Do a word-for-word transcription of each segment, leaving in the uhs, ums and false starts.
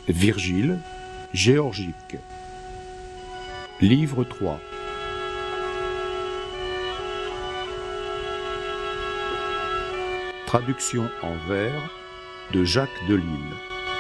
Virgile, Géorgique. Livre trois. Traduction en vers de Jacques Delisle.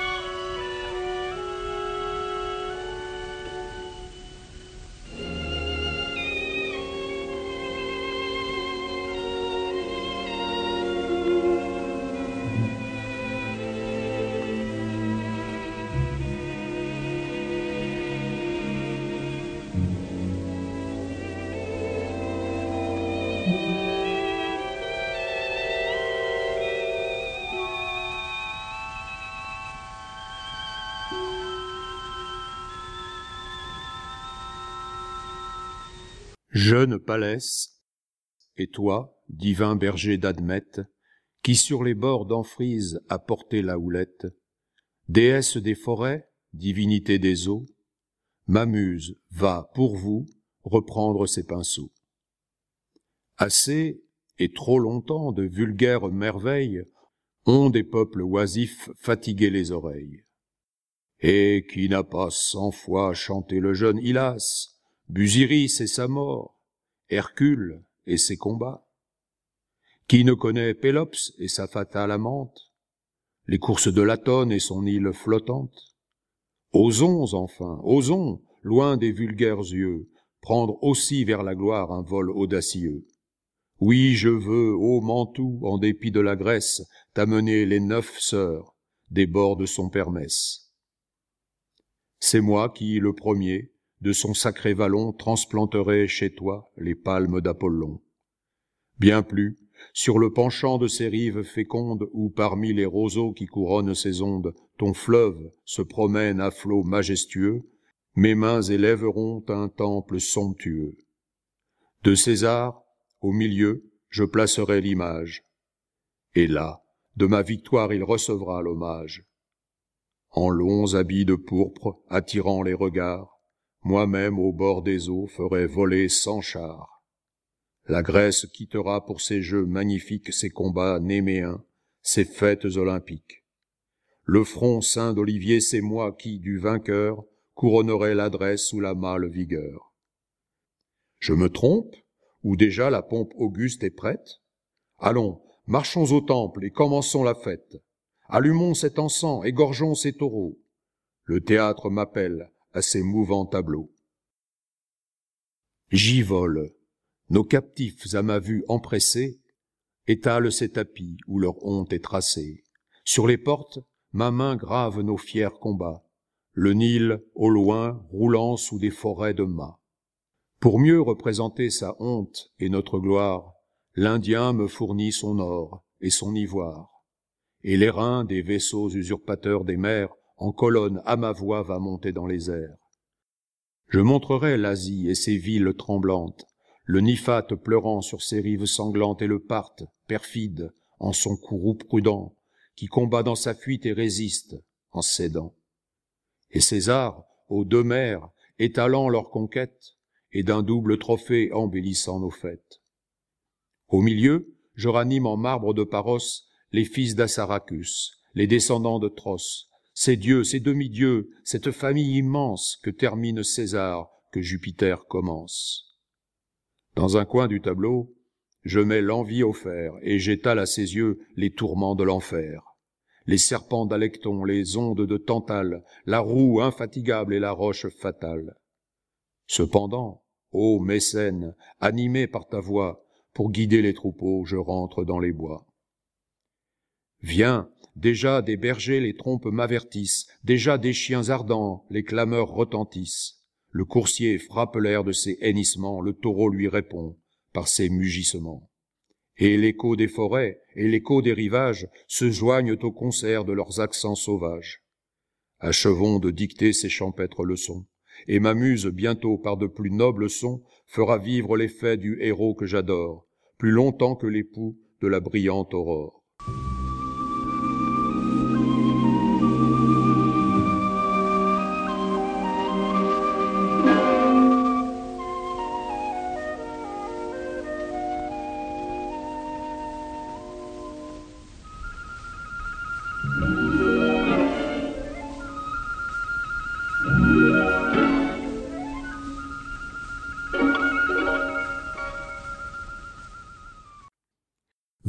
Jeune Palès, et toi, divin berger d'Admète, qui sur les bords d'Amphrys a porté la houlette, déesse des forêts, divinité des eaux, ma muse va, pour vous, reprendre ses pinceaux. Assez, et trop longtemps, de vulgaires merveilles ont des peuples oisifs fatigué les oreilles. Et qui n'a pas cent fois chanté le jeune Hylas, Busiris et sa mort, Hercule et ses combats? Qui ne connaît Pélops et sa fatale amante, les courses de Latone et son île flottante? Osons enfin, osons, loin des vulgaires yeux, prendre aussi vers la gloire un vol audacieux. Oui, je veux, ô Mantoue, en dépit de la Grèce, t'amener les neuf sœurs des bords de son Permès. C'est moi qui, le premier, de son sacré vallon, transplanterai chez toi les palmes d'Apollon. Bien plus, sur le penchant de ces rives fécondes, où parmi les roseaux qui couronnent ces ondes, ton fleuve se promène à flots majestueux, mes mains élèveront un temple somptueux. De César, au milieu, je placerai l'image, et là, de ma victoire il recevra l'hommage. En longs habits de pourpre, attirant les regards, moi-même au bord des eaux ferai voler cent chars. La Grèce quittera pour ses jeux magnifiques, ses combats néméens, ses fêtes olympiques. Le front ceint d'olivier, c'est moi qui, du vainqueur, couronnerai l'adresse sous la mâle vigueur. Je me trompe, ou déjà la pompe auguste est prête? Allons, marchons au temple et commençons la fête. Allumons cet encens, égorgeons ces taureaux. Le théâtre m'appelle à ces mouvants tableaux. J'y vole, nos captifs à ma vue empressés étalent ces tapis où leur honte est tracée. Sur les portes, ma main grave nos fiers combats, le Nil, au loin, roulant sous des forêts de mâts. Pour mieux représenter sa honte et notre gloire, l'Indien me fournit son or et son ivoire, et les reins des vaisseaux usurpateurs des mers en colonne à ma voix va monter dans les airs. Je montrerai l'Asie et ses villes tremblantes, le Nifate pleurant sur ses rives sanglantes et le Parthe, perfide, en son courroux prudent, qui combat dans sa fuite et résiste en cédant. Et César, aux deux mers, étalant leur conquête, et d'un double trophée embellissant nos fêtes. Au milieu, je ranime en marbre de Paros les fils d'Assaracus, les descendants de Tros, ces dieux, ces demi-dieux, cette famille immense que termine César, que Jupiter commence. Dans un coin du tableau, je mets l'envie au fer et j'étale à ses yeux les tourments de l'enfer. Les serpents d'Alecton, les ondes de Tantale, la roue infatigable et la roche fatale. Cependant, ô Mécène, animé par ta voix, pour guider les troupeaux, je rentre dans les bois. Viens, déjà des bergers les trompes m'avertissent, déjà des chiens ardents les clameurs retentissent. Le coursier frappe l'air de ses hennissements, le taureau lui répond par ses mugissements. Et l'écho des forêts et l'écho des rivages se joignent au concert de leurs accents sauvages. Achevons de dicter ces champêtres leçons, et ma muse bientôt par de plus nobles sons fera vivre les faits du héros que j'adore, plus longtemps que l'époux de la brillante aurore.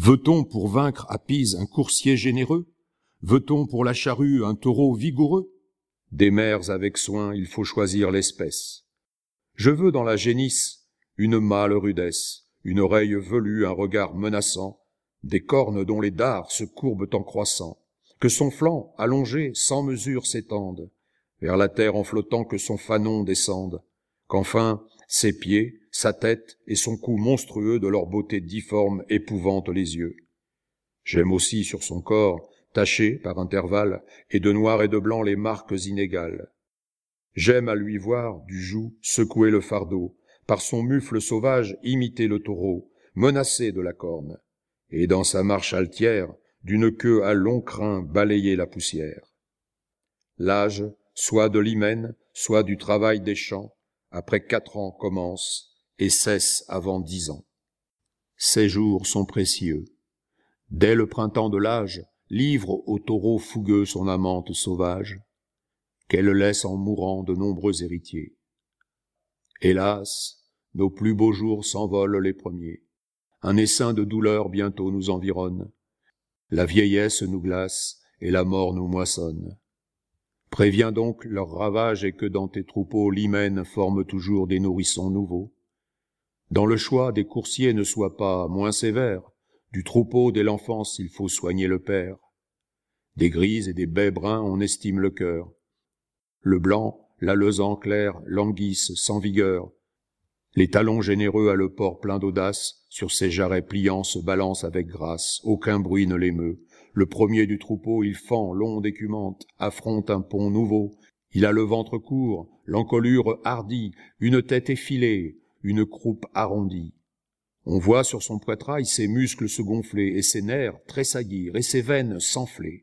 Veut-on pour vaincre à Pise un coursier généreux? Veut-on pour la charrue un taureau vigoureux? Des mères avec soin, il faut choisir l'espèce. Je veux dans la génisse une mâle rudesse, une oreille velue, un regard menaçant, des cornes dont les dards se courbent en croissant, que son flanc, allongé, sans mesure s'étende, vers la terre en flottant que son fanon descende, qu'enfin ses pieds, sa tête et son cou monstrueux de leur beauté difforme épouvantent les yeux. J'aime aussi sur son corps, taché par intervalles, et de noir et de blanc les marques inégales. J'aime à lui voir, du joug, secouer le fardeau, par son mufle sauvage imiter le taureau, menacé de la corne, et dans sa marche altière, d'une queue à long crin balayer la poussière. L'âge, soit de l'hymen, soit du travail des champs, après quatre ans commence et cesse avant dix ans. Ces jours sont précieux. Dès le printemps de l'âge, livre au taureau fougueux son amante sauvage, qu'elle laisse en mourant de nombreux héritiers. Hélas, nos plus beaux jours s'envolent les premiers. Un essaim de douleur bientôt nous environne. La vieillesse nous glace et la mort nous moissonne. Préviens donc leur ravage et que dans tes troupeaux l'hymen forme toujours des nourrissons nouveaux. Dans le choix des coursiers ne sois pas moins sévère. Du troupeau dès l'enfance il faut soigner le père. Des grises et des bais bruns on estime le cœur. Le blanc, l'alezan clair languissent sans vigueur. Les talons généreux à le port plein d'audace, sur ses jarrets pliants se balancent avec grâce, aucun bruit ne l'émeut. Le premier du troupeau, il fend l'onde écumante, affronte un pont nouveau. Il a le ventre court, l'encolure hardie, une tête effilée, une croupe arrondie. On voit sur son poitrail ses muscles se gonfler, et ses nerfs tressaillir, et ses veines s'enfler.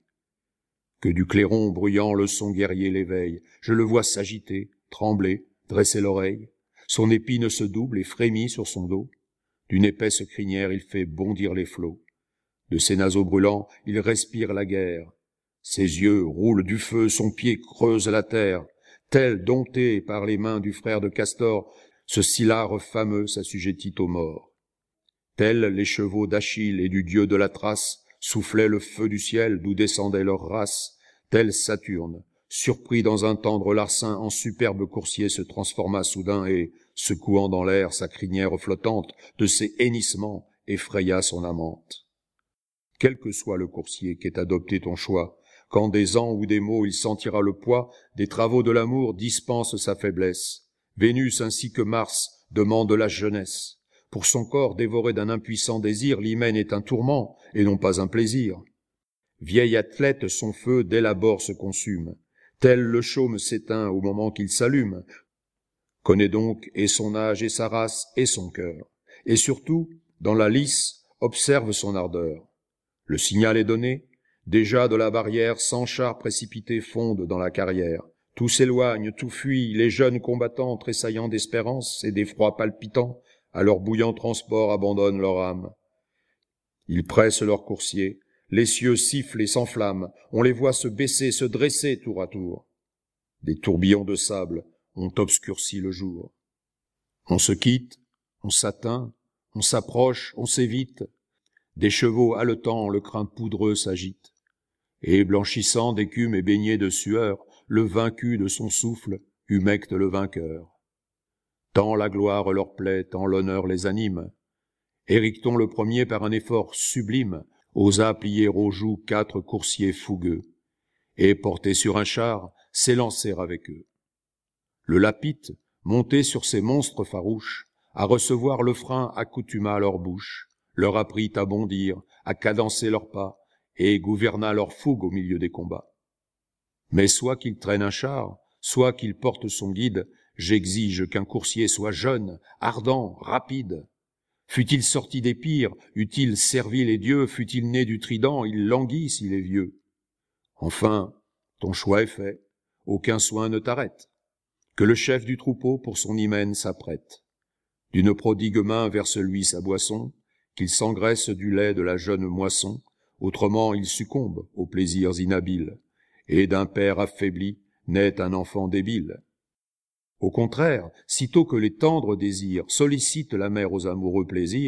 Que du clairon bruyant le son guerrier l'éveille, je le vois s'agiter, trembler, dresser l'oreille. Son épine se double et frémit sur son dos. D'une épaisse crinière, il fait bondir les flots. De ses naseaux brûlants, il respire la guerre. Ses yeux roulent du feu, son pied creuse la terre. Tel, dompté par les mains du frère de Castor, ce Scyllare fameux s'assujettit aux morts. Tels les chevaux d'Achille et du dieu de la Thrace soufflaient le feu du ciel d'où descendait leur race. Tel Saturne, surpris dans un tendre larcin, en superbe coursier se transforma soudain et, secouant dans l'air sa crinière flottante, de ses hennissements effraya son amante. Quel que soit le coursier qu'ait adopté ton choix, quand des ans ou des maux il sentira le poids, des travaux de l'amour dispense sa faiblesse. Vénus ainsi que Mars demande la jeunesse. Pour son corps dévoré d'un impuissant désir, l'hymen est un tourment et non pas un plaisir. Vieil athlète, son feu dès l'abord se consume. Tel le chaume s'éteint au moment qu'il s'allume. Connais donc et son âge et sa race et son cœur. Et surtout, dans la lice, observe son ardeur. Le signal est donné. Déjà de la barrière, cent chars précipités fondent dans la carrière. Tout s'éloigne, tout fuit, les jeunes combattants tressaillant d'espérance et d'effroi palpitant, à leur bouillant transport abandonnent leur âme. Ils pressent leurs coursiers, les cieux sifflent et s'enflamment, on les voit se baisser, se dresser tour à tour. Des tourbillons de sable ont obscurci le jour. On se quitte, on s'atteint, on s'approche, on s'évite. Des chevaux haletants, le crin poudreux s'agite. Et blanchissant d'écume et baigné de sueur, le vaincu de son souffle humecte le vainqueur. Tant la gloire leur plaît, tant l'honneur les anime. Éricton le premier, par un effort sublime, osa plier aux joues quatre coursiers fougueux, et, porté sur un char, s'élancer avec eux. Le Lapithe, monté sur ces monstres farouches, à recevoir le frein accoutuma leur bouche, leur apprit à bondir, à cadencer leurs pas, et gouverna leur fougue au milieu des combats. Mais soit qu'il traîne un char, soit qu'il porte son guide, j'exige qu'un coursier soit jeune, ardent, rapide. Fût-il sorti des pires, eût-il servi les dieux, fût-il né du trident, il languit s'il est vieux. Enfin, ton choix est fait, aucun soin ne t'arrête. Que le chef du troupeau pour son hymen s'apprête. D'une prodigue main verse-lui sa boisson, qu'il s'engraisse du lait de la jeune moisson, autrement il succombe aux plaisirs inhabiles, et d'un père affaibli naît un enfant débile. Au contraire, sitôt que les tendres désirs sollicitent la mère aux amoureux plaisirs,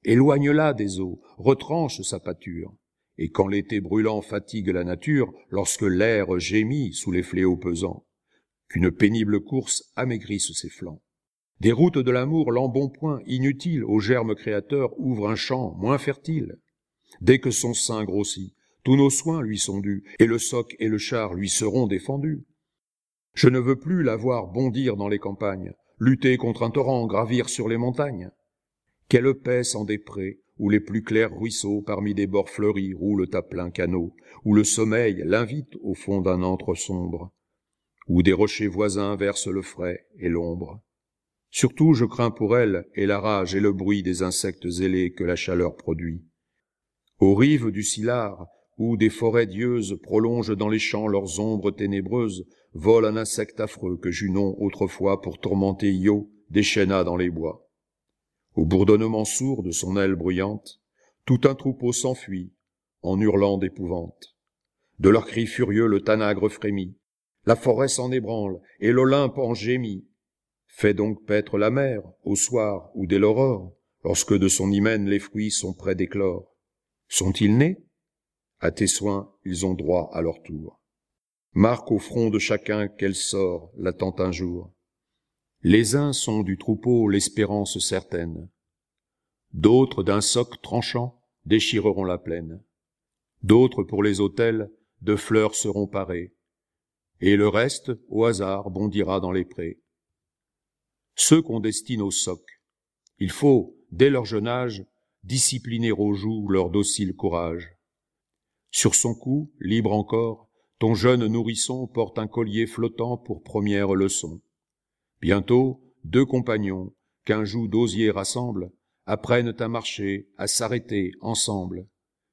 éloigne-la des eaux, retranche sa pâture. Et quand l'été brûlant fatigue la nature, lorsque l'air gémit sous les fléaux pesants, qu'une pénible course amaigrisse ses flancs. Des routes de l'amour l'embonpoint inutile au germe créateur ouvre un champ moins fertile. Dès que son sein grossit, tous nos soins lui sont dus, et le soc et le char lui seront défendus. Je ne veux plus la voir bondir dans les campagnes, lutter contre un torrent, gravir sur les montagnes. Qu'elle paisse en des prés, où les plus clairs ruisseaux parmi des bords fleuris roulent à plein canot, où le sommeil l'invite au fond d'un antre sombre, où des rochers voisins versent le frais et l'ombre. Surtout je crains pour elle et la rage et le bruit des insectes ailés que la chaleur produit. Aux rives du Sillard, où des forêts dieuses prolongent dans les champs leurs ombres ténébreuses, vole un insecte affreux que Junon autrefois pour tourmenter Io déchaîna dans les bois. Au bourdonnement sourd de son aile bruyante, tout un troupeau s'enfuit, en hurlant d'épouvante. De leurs cris furieux le tanagre frémit, la forêt s'en ébranle, et l'Olympe en gémit. Fait donc paître la mer, au soir ou dès l'aurore, lorsque de son hymen les fruits sont près d'éclore. Sont-ils nés? À tes soins, ils ont droit à leur tour. Marque au front de chacun qu'elle sort, l'attend un jour. Les uns sont du troupeau l'espérance certaine. D'autres d'un soc tranchant déchireront la plaine. D'autres pour les autels de fleurs seront parés. Et le reste, au hasard, bondira dans les prés. Ceux qu'on destine au soc, il faut, dès leur jeune âge, discipliner aux joues leur docile courage. Sur son cou, libre encore, ton jeune nourrisson porte un collier flottant pour première leçon. Bientôt, deux compagnons, qu'un joug d'osier rassemble, apprennent à marcher, à s'arrêter ensemble.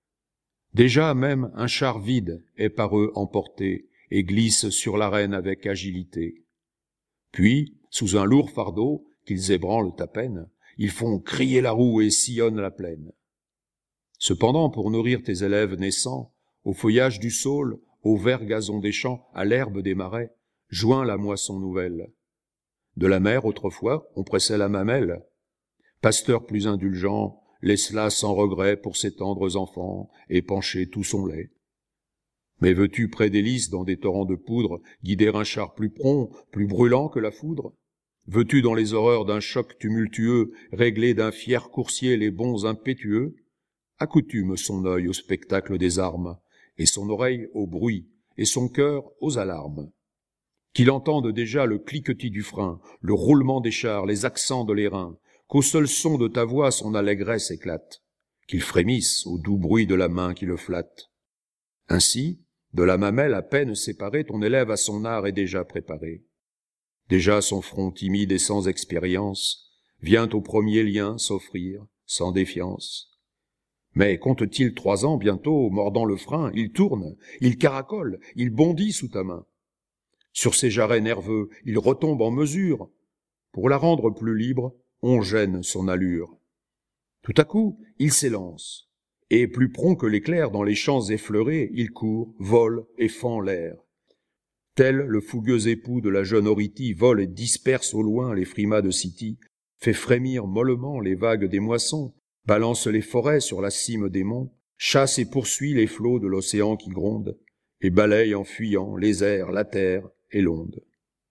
Déjà même un char vide est par eux emporté et glisse sur l'arène avec agilité. Puis, sous un lourd fardeau, qu'ils ébranlent à peine, ils font crier la roue et sillonnent la plaine. Cependant, pour nourrir tes élèves naissants, au feuillage du saule, au vert gazon des champs, à l'herbe des marais, joins la moisson nouvelle. De la mer, autrefois, on pressait la mamelle. Pasteur plus indulgent, laisse-la sans regret pour ses tendres enfants, et pencher tout son lait. Mais veux-tu près des lys, dans des torrents de poudre, guider un char plus prompt, plus brûlant que la foudre? Veux-tu, dans les horreurs d'un choc tumultueux, régler d'un fier coursier les bonds impétueux? Accoutume son œil au spectacle des armes, et son oreille au bruit, et son cœur aux alarmes. Qu'il entende déjà le cliquetis du frein, le roulement des chars, les accents de l'airain, qu'au seul son de ta voix son allégresse éclate, qu'il frémisse au doux bruit de la main qui le flatte. Ainsi, de la mamelle à peine séparée, ton élève à son art est déjà préparé. Déjà son front timide et sans expérience vient au premier lien s'offrir, sans défiance. Mais compte-t-il trois ans bientôt, mordant le frein, il tourne, il caracole, il bondit sous ta main. Sur ses jarrets nerveux, il retombe en mesure. Pour la rendre plus libre, on gêne son allure. Tout à coup, il s'élance, et plus prompt que l'éclair dans les champs effleurés, il court, vole et fend l'air. Tel le fougueux époux de la jeune Orithie vole et disperse au loin les frimas de Scythie, fait frémir mollement les vagues des moissons, balance les forêts sur la cime des monts, chasse et poursuit les flots de l'océan qui gronde, et balaye en fuyant les airs, la terre et l'onde.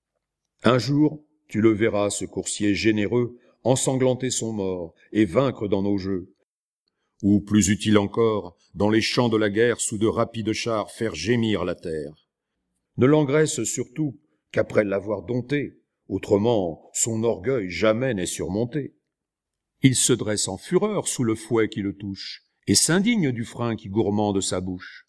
Un jour, tu le verras, ce coursier généreux, ensanglanter son mort et vaincre dans nos jeux. Ou, plus utile encore, dans les champs de la guerre, sous de rapides chars, faire gémir la terre. Ne l'engraisse surtout qu'après l'avoir dompté, autrement son orgueil jamais n'est surmonté. Il se dresse en fureur sous le fouet qui le touche, et s'indigne du frein qui gourmande sa bouche.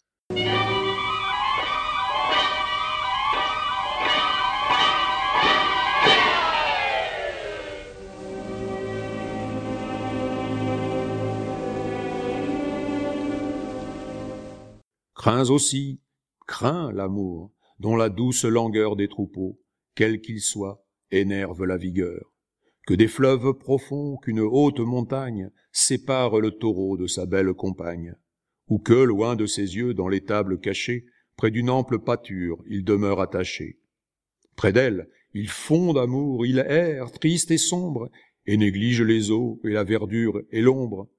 Crains aussi, crains l'amour, dont la douce langueur des troupeaux, quel qu'il soit, énerve la vigueur. Que des fleuves profonds, qu'une haute montagne sépare le taureau de sa belle compagne, ou que, loin de ses yeux, dans l'étable cachée, près d'une ample pâture, il demeure attaché. Près d'elle, il fond d'amour, il erre, triste et sombre, et néglige les eaux et la verdure et l'ombre,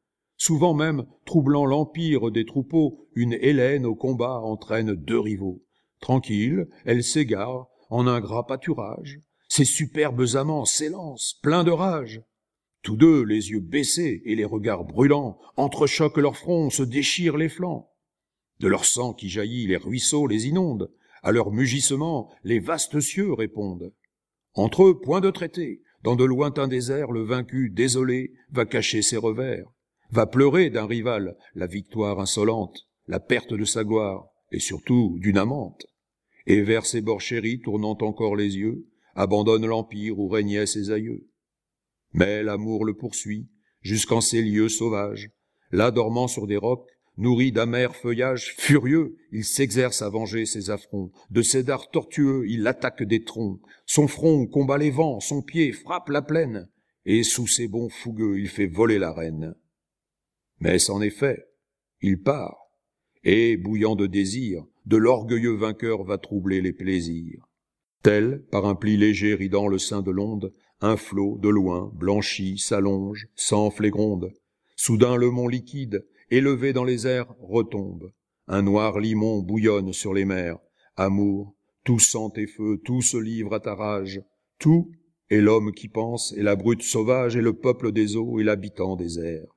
Souvent même, troublant l'empire des troupeaux, une Hélène au combat entraîne deux rivaux. Tranquille, elle s'égare en un gras pâturage. Ses superbes amants s'élancent, pleins de rage. Tous deux, les yeux baissés et les regards brûlants, entrechoquent leurs fronts, se déchirent les flancs. De leur sang qui jaillit, les ruisseaux les inondent. À leur mugissement, les vastes cieux répondent. Entre eux, point de traité. Dans de lointains déserts, le vaincu, désolé, va cacher ses revers, va pleurer d'un rival la victoire insolente, la perte de sa gloire, et surtout d'une amante. Et vers ses bords chéris, tournant encore les yeux, abandonne l'empire où régnaient ses aïeux. Mais l'amour le poursuit, jusqu'en ces lieux sauvages. Là, dormant sur des rocs, nourri d'amers feuillages, furieux, il s'exerce à venger ses affronts. De ses dards tortueux, il attaque des troncs. Son front combat les vents, son pied frappe la plaine, et sous ses bonds fougueux, il fait voler la reine. Mais c'en est fait, il part, et, bouillant de désir, de l'orgueilleux vainqueur va troubler les plaisirs. Tel, par un pli léger ridant le sein de l'onde, un flot, de loin, blanchi, s'allonge, s'enfle et gronde. Soudain le mont liquide, élevé dans les airs, retombe. Un noir limon bouillonne sur les mers. Amour, tout sang tes feux, tout se livre à ta rage. Tout, et l'homme qui pense, et la brute sauvage, et le peuple des eaux, et l'habitant des airs.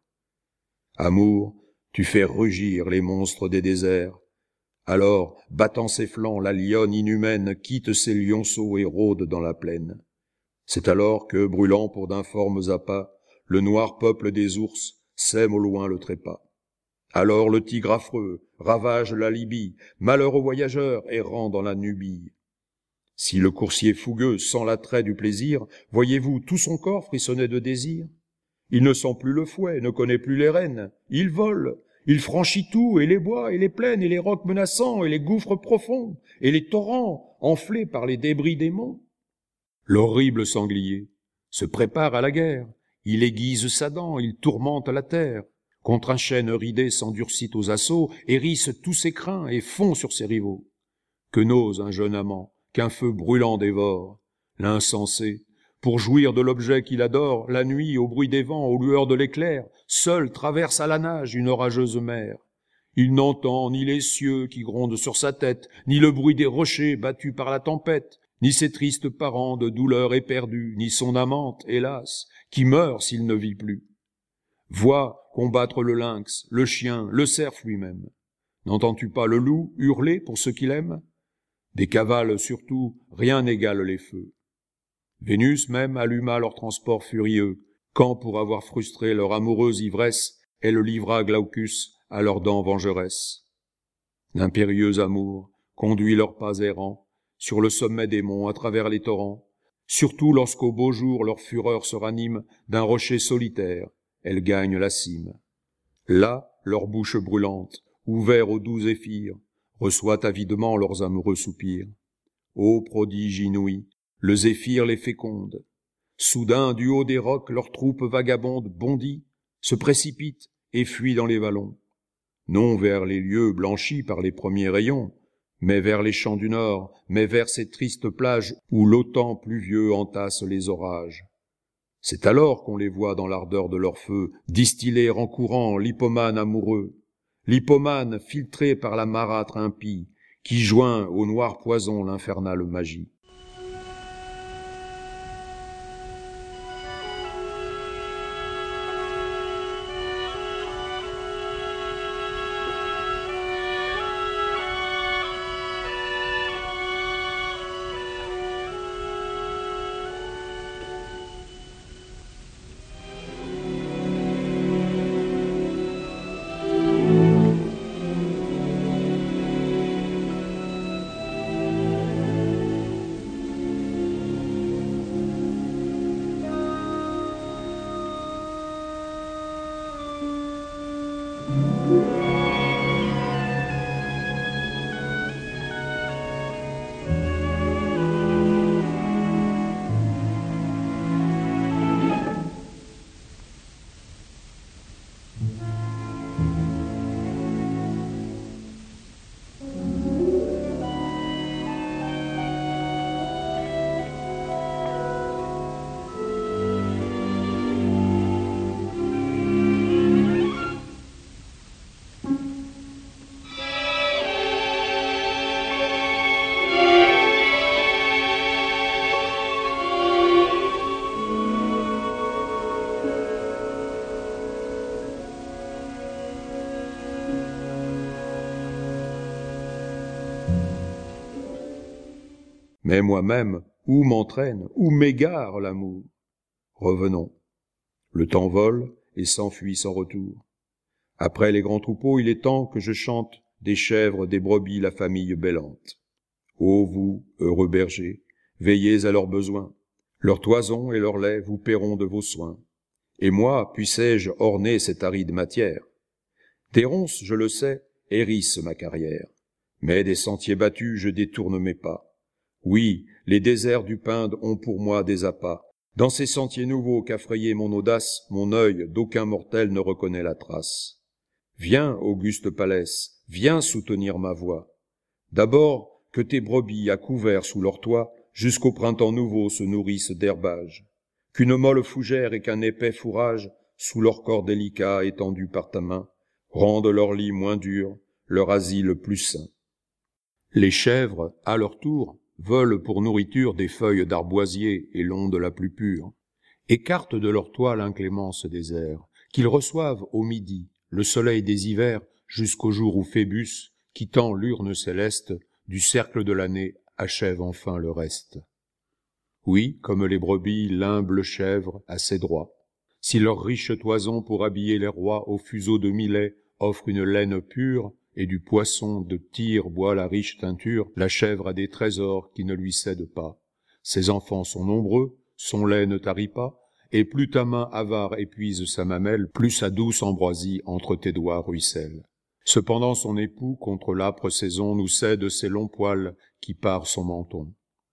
Amour, tu fais rugir les monstres des déserts. Alors, battant ses flancs, la lionne inhumaine quitte ses lionceaux et rôde dans la plaine. C'est alors que, brûlant pour d'informes appâts, le noir peuple des ours sème au loin le trépas. Alors le tigre affreux ravage la Libye, malheur aux voyageurs errant dans la Nubie. Si le coursier fougueux sent l'attrait du plaisir, voyez-vous tout son corps frissonner de désir. Il ne sent plus le fouet, ne connaît plus les rênes, il vole, il franchit tout, et les bois, et les plaines, et les rocs menaçants, et les gouffres profonds, et les torrents enflés par les débris des monts. L'horrible sanglier se prépare à la guerre, il aiguise sa dent, il tourmente la terre. Contre un chêne ridé s'endurcit aux assauts, hérisse tous ses crins et fond sur ses rivaux. Que n'ose un jeune amant, qu'un feu brûlant dévore? L'insensé, pour jouir de l'objet qu'il adore, la nuit, au bruit des vents, aux lueurs de l'éclair, seul traverse à la nage une orageuse mer. Il n'entend ni les cieux qui grondent sur sa tête, ni le bruit des rochers battus par la tempête, ni ses tristes parents de douleur éperdus, ni son amante, hélas, qui meurt s'il ne vit plus. Vois combattre le lynx, le chien, le cerf lui-même. N'entends-tu pas le loup hurler pour ceux qu'il aime? Des cavales surtout, rien n'égale les feux. Vénus même alluma leur transport furieux, quand pour avoir frustré leur amoureuse ivresse, elle livra Glaucus à leurs dents vengeresses. L'impérieux amour conduit leurs pas errants sur le sommet des monts à travers les torrents, surtout lorsqu'au beau jour leur fureur se ranime d'un rocher solitaire, elles gagnent la cime. Là, leur bouche brûlante, ouvert au doux zéphyr, reçoit avidement leurs amoureux soupirs. Ô prodige inouï, le zéphyr les féconde. Soudain, du haut des rocs, leur troupe vagabonde bondit, se précipite et fuit dans les vallons. Non vers les lieux blanchis par les premiers rayons, mais vers les champs du nord, mais vers ces tristes plages où l'automne pluvieux entasse les orages. C'est alors qu'on les voit dans l'ardeur de leur feu, distiller en courant l'hippomane amoureux, l'hippomane filtré par la marâtre impie, qui joint au noir poison l'infernale magie. Mais moi-même, où m'entraîne, où m'égare l'amour? Revenons. Le temps vole et s'enfuit sans retour. Après les grands troupeaux, il est temps que je chante des chèvres, des brebis, la famille bêlante. Ô vous, heureux bergers, veillez à leurs besoins. Leur toison et leur lait vous paieront de vos soins. Et moi, puissais-je orner cette aride matière? Des ronces, je le sais, hérissent ma carrière. Mais des sentiers battus, je détourne mes pas. Oui, les déserts du Pinde ont pour moi des appâts. Dans ces sentiers nouveaux qu'a frayé mon audace, mon œil d'aucun mortel ne reconnaît la trace. Viens, auguste Palès, viens soutenir ma voix. D'abord, que tes brebis à couvert sous leur toit, jusqu'au printemps nouveau se nourrissent d'herbage. Qu'une molle fougère et qu'un épais fourrage, sous leur corps délicat étendu par ta main, rendent leur lit moins dur, leur asile plus sain. Les chèvres, à leur tour, veulent pour nourriture des feuilles d'arboisier et l'onde la plus pure. Écartent de leur toit l'inclémence des airs, qu'ils reçoivent au midi le soleil des hivers jusqu'au jour où Phébus, quittant l'urne céleste, du cercle de l'année achève enfin le reste. Oui, comme les brebis, l'humble chèvre a ses droits. Si leur riche toison pour habiller les rois au fuseau de millet offre une laine pure, et du poisson de Tyr boit la riche teinture, la chèvre a des trésors qui ne lui cèdent pas. Ses enfants sont nombreux, son lait ne tarit pas, et plus ta main avare épuise sa mamelle, plus sa douce ambroisie entre tes doigts ruisselle. Cependant son époux, contre l'âpre saison, nous cède ses longs poils qui parent son menton.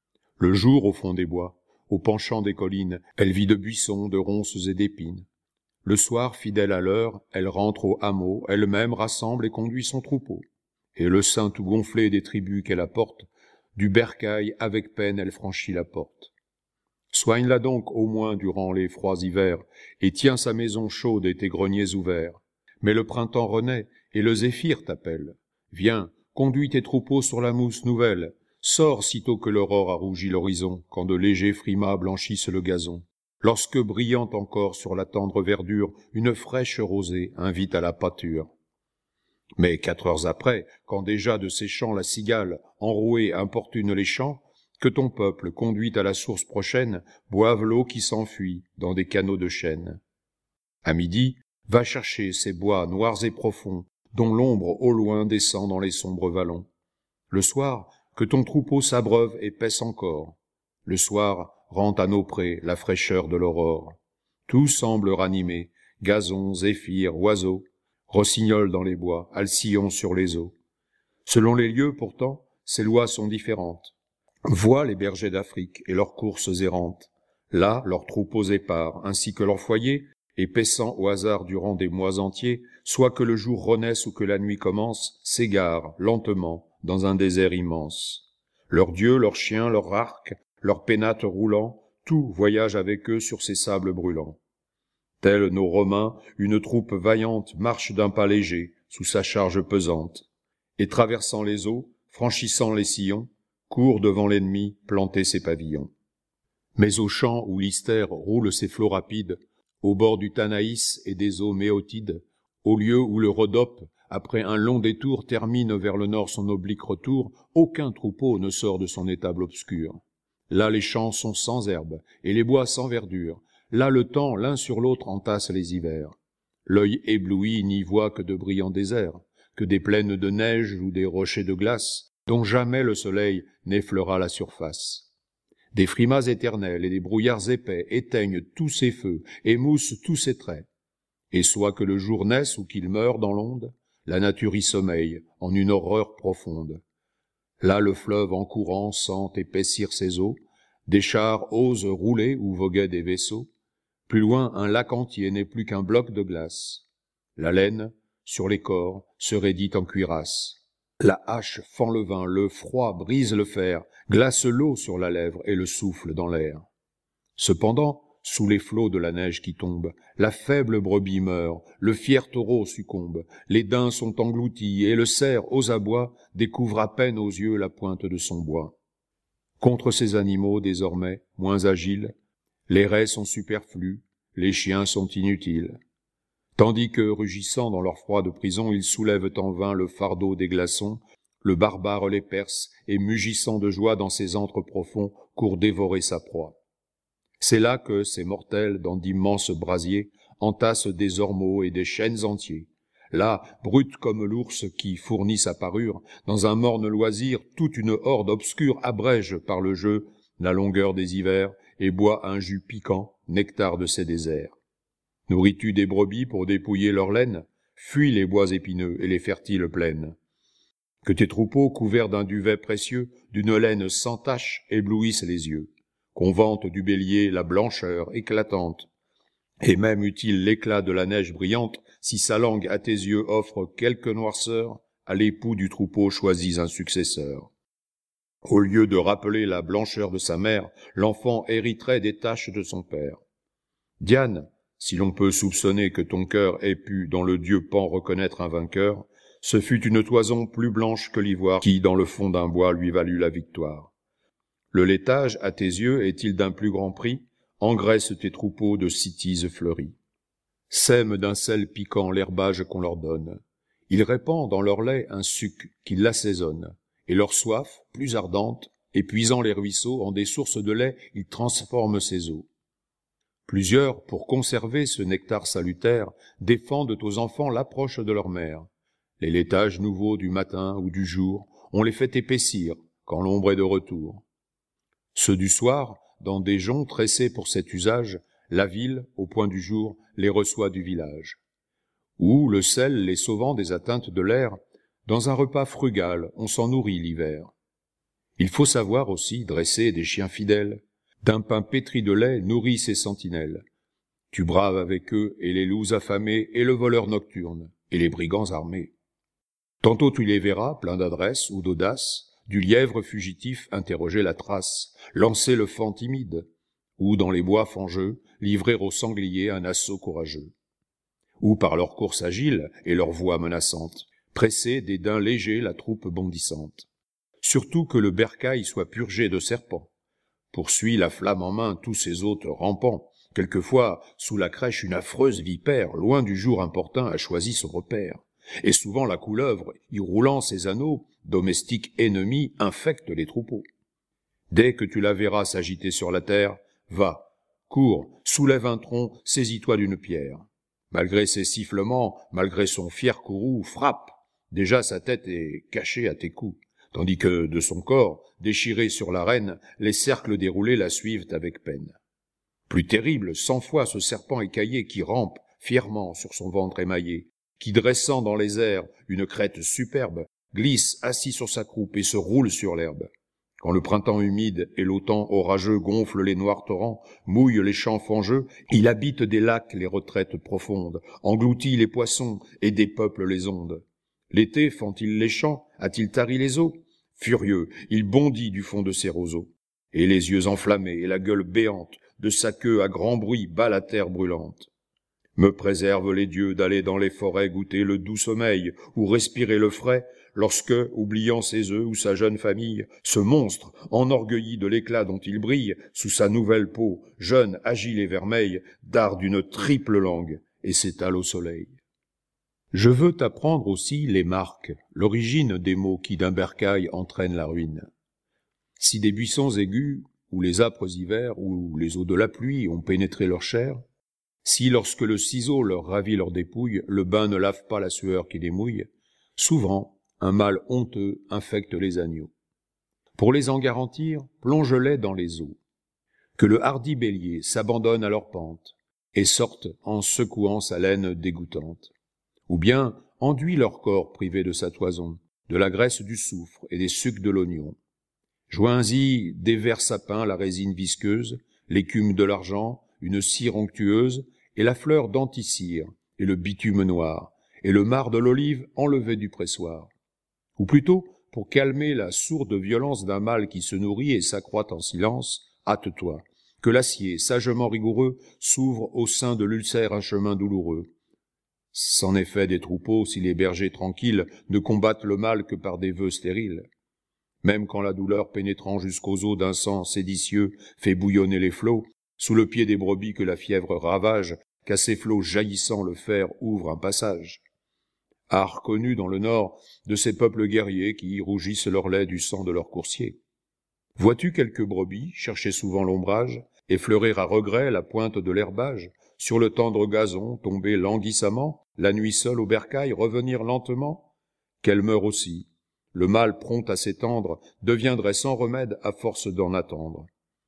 Le jour, au fond des bois, au penchant des collines, elle vit de buissons, de ronces et d'épines. Le soir, fidèle à l'heure, elle rentre au hameau, elle-même rassemble et conduit son troupeau. Et le sein tout gonflé des tribus qu'elle apporte, du bercail avec peine elle franchit la porte. Soigne-la donc au moins durant les froids hivers, et tiens sa maison chaude et tes greniers ouverts. Mais le printemps renaît, et le zéphyr t'appelle. Viens, conduis tes troupeaux sur la mousse nouvelle. Sors sitôt que l'aurore a rougi l'horizon, quand de légers frimas blanchissent le gazon. Lorsque, brillant encore sur la tendre verdure, une fraîche rosée invite à la pâture. Mais quatre heures après, quand déjà de ses champs la cigale, enrouée, importune les champs, que ton peuple, conduit à la source prochaine, boive l'eau qui s'enfuit dans des canaux de chêne. À midi, va chercher ces bois noirs et profonds, dont l'ombre au loin descend dans les sombres vallons. Le soir, que ton troupeau s'abreuve et paisse encore. Le soir, rend à nos prés la fraîcheur de l'aurore. Tout semble ranimé, gazons, zéphyrs, oiseaux, rossignols dans les bois, alcillons sur les eaux. Selon les lieux, pourtant, ces lois sont différentes. Vois les bergers d'Afrique et leurs courses errantes. Là, leurs troupeaux épars, ainsi que leurs foyers, et paissant au hasard durant des mois entiers, soit que le jour renaisse ou que la nuit commence, s'égarent, lentement, dans un désert immense. Leurs dieux, leurs chiens, leurs arcs, leurs pénates roulants, tout voyage avec eux sur ces sables brûlants. Tels nos Romains, une troupe vaillante marche d'un pas léger, sous sa charge pesante, et traversant les eaux, franchissant les sillons, court devant l'ennemi planter ses pavillons. Mais au champ où l'Istère roule ses flots rapides, au bord du Tanaïs et des eaux méotides, au lieu où le Rhodope, après un long détour, termine vers le nord son oblique retour, aucun troupeau ne sort de son étable obscure. Là les champs sont sans herbe, et les bois sans verdure. Là le temps, l'un sur l'autre, entasse les hivers. L'œil ébloui n'y voit que de brillants déserts, que des plaines de neige ou des rochers de glace, dont jamais le soleil n'effleura la surface. Des frimas éternels et des brouillards épais éteignent tous ces feux, émoussent tous ces traits. Et soit que le jour naisse ou qu'il meure dans l'onde, la nature y sommeille en une horreur profonde. Là le fleuve en courant sent épaissir ses eaux, des chars osent rouler où voguaient des vaisseaux. Plus loin, un lac entier n'est plus qu'un bloc de glace. La laine, sur les corps, se raidit en cuirasse. La hache fend le vin, le froid brise le fer, glace l'eau sur la lèvre et le souffle dans l'air. Cependant, sous les flots de la neige qui tombe, la faible brebis meurt, le fier taureau succombe, les daims sont engloutis et le cerf, aux abois, découvre à peine aux yeux la pointe de son bois. Contre ces animaux, désormais, moins agiles, les raies sont superflues, les chiens sont inutiles. Tandis que, rugissant dans leur froide prison, ils soulèvent en vain le fardeau des glaçons, le barbare les perce et mugissant de joie dans ses antres profonds, court dévorer sa proie. C'est là que ces mortels, dans d'immenses brasiers, entassent des ormeaux et des chênes entiers. Là, brute comme l'ours qui fournit sa parure, dans un morne loisir, toute une horde obscure abrège par le jeu la longueur des hivers et boit un jus piquant, nectar de ces déserts. Nourris-tu des brebis pour dépouiller leur laine? Fuis les bois épineux et les fertiles plaines. Que tes troupeaux, couverts d'un duvet précieux, d'une laine sans tache, éblouissent les yeux. Qu'on vante du bélier la blancheur éclatante, et même eût-il l'éclat de la neige brillante, si sa langue à tes yeux offre quelque noirceur, à l'époux du troupeau choisis un successeur. Au lieu de rappeler la blancheur de sa mère, l'enfant hériterait des taches de son père. Diane, si l'on peut soupçonner que ton cœur ait pu dans le dieu Pan reconnaître un vainqueur, ce fut une toison plus blanche que l'ivoire qui, dans le fond d'un bois, lui valut la victoire. Le laitage, à tes yeux, est-il d'un plus grand prix? Engraisse tes troupeaux de cytises fleuries. Sème d'un sel piquant l'herbage qu'on leur donne. Il répand dans leur lait un suc qui l'assaisonne, et leur soif, plus ardente, épuisant les ruisseaux, en des sources de lait, il transforme ses eaux. Plusieurs, pour conserver ce nectar salutaire, défendent aux enfants l'approche de leur mère. Les laitages nouveaux du matin ou du jour, on les fait épaissir quand l'ombre est de retour. Ceux du soir, dans des joncs tressés pour cet usage, la ville, au point du jour, les reçoit du village. Ou, le sel les sauvant des atteintes de l'air, dans un repas frugal, on s'en nourrit l'hiver. Il faut savoir aussi dresser des chiens fidèles, d'un pain pétri de lait nourrit ses sentinelles. Tu braves avec eux et les loups affamés et le voleur nocturne, et les brigands armés. Tantôt tu les verras, pleins d'adresse ou d'audace, du lièvre fugitif interroger la trace, lancer le faon timide, ou dans les bois fangeux, livrer au sanglier un assaut courageux. Ou par leur course agile et leur voix menaçante, presser des daims légers la troupe bondissante. Surtout que le bercail soit purgé de serpents. Poursuit la flamme en main tous ses hôtes rampants. Quelquefois, sous la crèche, une affreuse vipère, loin du jour importun, a choisi son repère. Et souvent la couleuvre, y roulant ses anneaux, domestique ennemi, infecte les troupeaux. Dès que tu la verras s'agiter sur la terre, va, cours, soulève un tronc, saisis-toi d'une pierre. Malgré ses sifflements, malgré son fier courroux, frappe. Déjà sa tête est cachée à tes coups, tandis que, de son corps, déchiré sur l'arène, les cercles déroulés la suivent avec peine. Plus terrible, cent fois ce serpent écaillé qui rampe fièrement sur son ventre émaillé, qui, dressant dans les airs une crête superbe, glisse assis sur sa croupe et se roule sur l'herbe. Quand le printemps humide et l'automne orageux gonfle les noirs torrents, mouille les champs fangeux, il habite des lacs les retraites profondes, engloutit les poissons et dépeuple les ondes. L'été fend-il les champs, a-t-il tari les eaux? Furieux, il bondit du fond de ses roseaux, et les yeux enflammés et la gueule béante, de sa queue à grand bruit bat la terre brûlante. Me préservent les dieux d'aller dans les forêts goûter le doux sommeil ou respirer le frais, lorsque, oubliant ses œufs ou sa jeune famille, ce monstre, enorgueilli de l'éclat dont il brille, sous sa nouvelle peau, jeune, agile et vermeille, darde d'une triple langue et s'étale au soleil. Je veux t'apprendre aussi les marques, l'origine des mots qui d'un bercail entraînent la ruine. Si des buissons aigus, ou les âpres hivers, ou les eaux de la pluie ont pénétré leur chair, si lorsque le ciseau leur ravit leur dépouille, le bain ne lave pas la sueur qui les mouille, souvent un mal honteux infecte les agneaux. Pour les en garantir, plonge-les dans les eaux. Que le hardi bélier s'abandonne à leur pente, et sorte en secouant sa laine dégoûtante. Ou bien enduis leur corps privé de sa toison, de la graisse du soufre et des sucs de l'oignon. Joins-y des verts sapins la résine visqueuse, l'écume de l'argent, une cire onctueuse, et la fleur d'anticire, et le bitume noir, et le marc de l'olive enlevé du pressoir. Ou plutôt, pour calmer la sourde violence d'un mal qui se nourrit et s'accroît en silence, hâte-toi, que l'acier, sagement rigoureux, s'ouvre au sein de l'ulcère un chemin douloureux. C'en est fait des troupeaux si les bergers tranquilles ne combattent le mal que par des vœux stériles. Même quand la douleur pénétrant jusqu'aux os d'un sang séditieux fait bouillonner les flots, sous le pied des brebis que la fièvre ravage, qu'à ces flots jaillissants le fer ouvre un passage. art connu dans le Nord de ces peuples guerriers qui rougissent leur lait du sang de leurs coursiers. Vois-tu quelques brebis chercher souvent l'ombrage, effleurer à regret la pointe de l'herbage, sur le tendre gazon tomber languissamment, la nuit seule au bercail revenir lentement? Qu'elles meurent aussi. Le mal prompt à s'étendre deviendrait sans remède à force d'en attendre.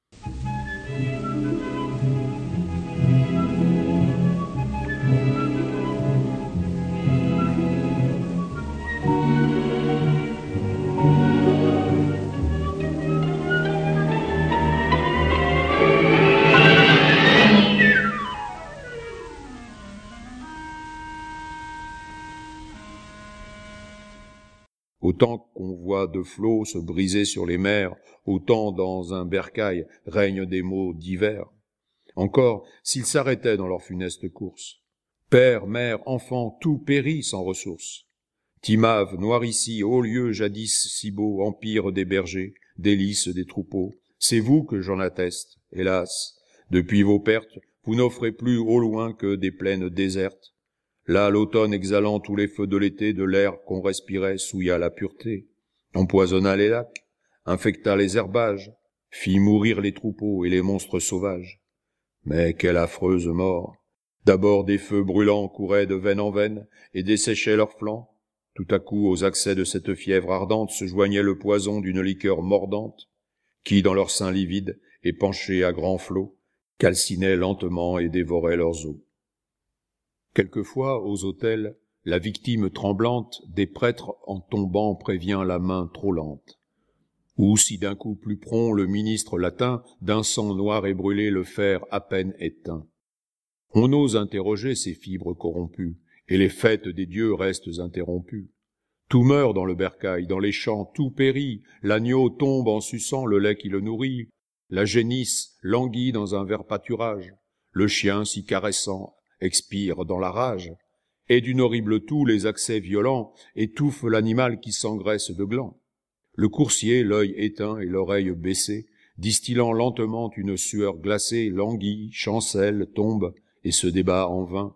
Autant qu'on voit de flots se briser sur les mers, autant dans un bercail règnent des maux divers. Encore, s'ils s'arrêtaient dans leur funeste course, père, mère, enfant, tout périt sans ressources. Timave, Noirici, haut lieu jadis si beau, empire des bergers, délices des troupeaux, c'est vous que j'en atteste, hélas. Depuis vos pertes, vous n'offrez plus au loin que des plaines désertes. Là, l'automne exhalant tous les feux de l'été, de l'air qu'on respirait souilla la pureté, empoisonna les lacs, infecta les herbages, fit mourir les troupeaux et les monstres sauvages. Mais quelle affreuse mort! D'abord des feux brûlants couraient de veine en veine et desséchaient leurs flancs. Tout à coup, aux accès de cette fièvre ardente se joignait le poison d'une liqueur mordante, qui, dans leur sein livide et penché à grands flots, calcinait lentement et dévorait leurs os. Quelquefois, aux autels, la victime tremblante des prêtres en tombant prévient la main trop lente. Ou si d'un coup plus prompt le ministre l'atteint, d'un sang noir et brûlé le fer à peine éteint. On ose interroger ces fibres corrompues, et les fêtes des dieux restent interrompues. Tout meurt dans le bercail, dans les champs, tout périt, l'agneau tombe en suçant le lait qui le nourrit, la génisse languit dans un vert pâturage, le chien si caressant expire dans la rage, et d'une horrible toux les accès violents étouffent l'animal qui s'engraisse de glands. Le coursier, l'œil éteint et l'oreille baissée, distillant lentement une sueur glacée, languit, chancelle, tombe et se débat en vain.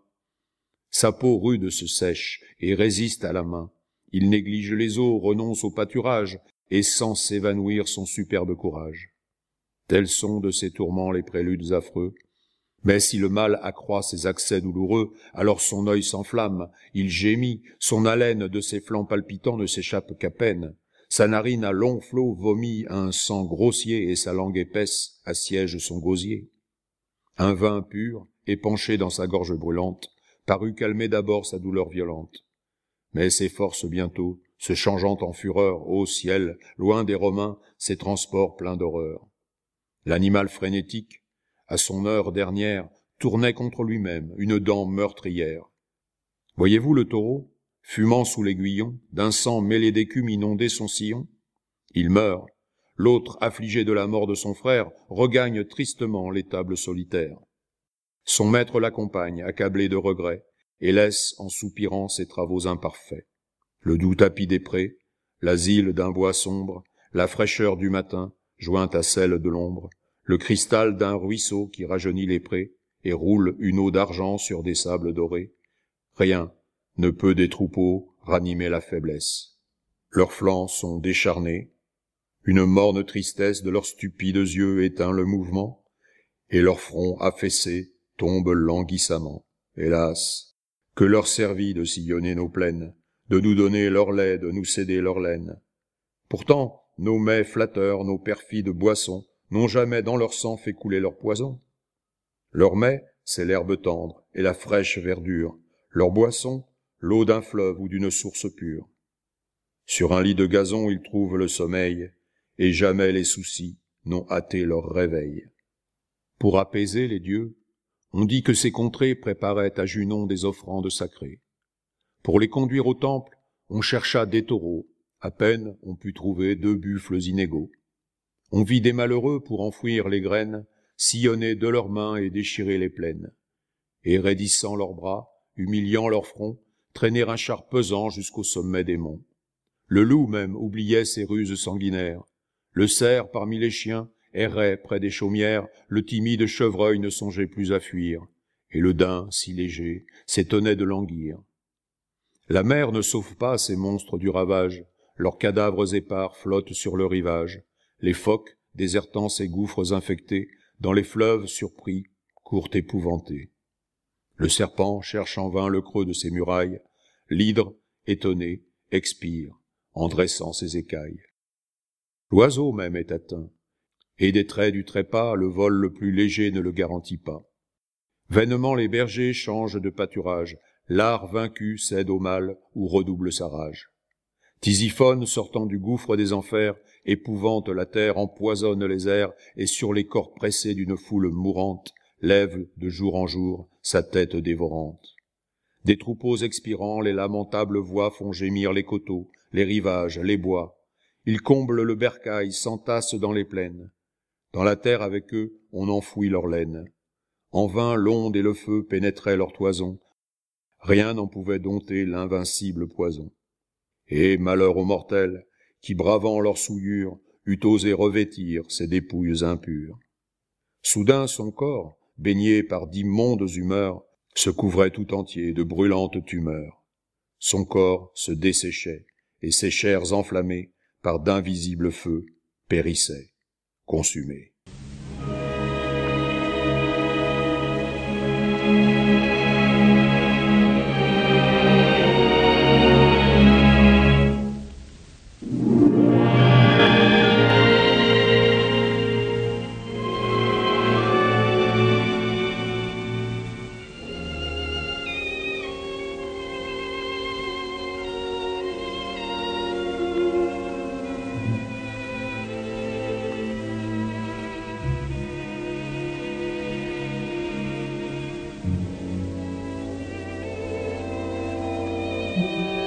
Sa peau rude se sèche et résiste à la main. Il néglige les eaux, renonce au pâturage et sent s'évanouir son superbe courage. Tels sont de ces tourments les préludes affreux. Mais si le mal accroît ses accès douloureux, alors son œil s'enflamme, il gémit, son haleine de ses flancs palpitants ne s'échappe qu'à peine. Sa narine à longs flots vomit un sang grossier et sa langue épaisse assiège son gosier. Un vin pur, épanché dans sa gorge brûlante, parut calmer d'abord sa douleur violente. Mais ses forces bientôt, se changeant en fureur, ô ciel, loin des Romains, ses transports pleins d'horreur. L'animal frénétique, à son heure dernière, tournait contre lui-même une dent meurtrière. Voyez-vous le taureau, fumant sous l'aiguillon, d'un sang mêlé d'écume inondé son sillon? Il meurt. L'autre, affligé de la mort de son frère, regagne tristement l'étable solitaire. Son maître l'accompagne, accablé de regrets, et laisse en soupirant ses travaux imparfaits. Le doux tapis des prés, l'asile d'un bois sombre, la fraîcheur du matin, jointe à celle de l'ombre, le cristal d'un ruisseau qui rajeunit les prés et roule une eau d'argent sur des sables dorés. Rien ne peut des troupeaux ranimer la faiblesse. Leurs flancs sont décharnés, une morne tristesse de leurs stupides yeux éteint le mouvement, et leur front affaissé tombe languissamment. Hélas, que leur servit de sillonner nos plaines, de nous donner leur lait, de nous céder leur laine. Pourtant, nos mets flatteurs, nos perfides boissons, n'ont jamais dans leur sang fait couler leur poison. Leur mets, c'est l'herbe tendre et la fraîche verdure, leur boisson, l'eau d'un fleuve ou d'une source pure. Sur un lit de gazon, ils trouvent le sommeil, et jamais les soucis n'ont hâté leur réveil. Pour apaiser les dieux, on dit que ces contrées préparaient à Junon des offrandes sacrées. Pour les conduire au temple, on chercha des taureaux, à peine on put trouver deux buffles inégaux. On vit des malheureux pour enfouir les graines, sillonner de leurs mains et déchirer les plaines. Et raidissant leurs bras, humiliant leur front, traîner un char pesant jusqu'au sommet des monts. Le loup même oubliait ses ruses sanguinaires. Le cerf parmi les chiens errait près des chaumières, le timide chevreuil ne songeait plus à fuir, et le daim, si léger, s'étonnait de languir. La mer ne sauve pas ces monstres du ravage, leurs cadavres épars flottent sur le rivage. Les phoques, désertant ces gouffres infectés, dans les fleuves surpris, courent épouvantés. Le serpent cherche en vain le creux de ses murailles, l'hydre, étonné, expire, en dressant ses écailles. L'oiseau même est atteint, et des traits du trépas, le vol le plus léger ne le garantit pas. Vainement les bergers changent de pâturage, l'art vaincu cède au mal ou redouble sa rage. Tisiphone, sortant du gouffre des enfers, épouvante la terre, empoisonne les airs, et sur les corps pressés d'une foule mourante, lève de jour en jour sa tête dévorante. Des troupeaux expirants, les lamentables voix font gémir les coteaux, les rivages, les bois. Ils comblent le bercail, s'entassent dans les plaines. Dans la terre avec eux, on enfouit leur laine. En vain l'onde et le feu pénétraient leur toison. Rien n'en pouvait dompter l'invincible poison. Et malheur aux mortels, qui bravant leur souillure, eût osé revêtir ces dépouilles impures. Soudain son corps, baigné par d'immondes humeurs, se couvrait tout entier de brûlantes tumeurs. Son corps se desséchait, et ses chairs enflammées, par d'invisibles feux, périssaient, consumées. Thank you.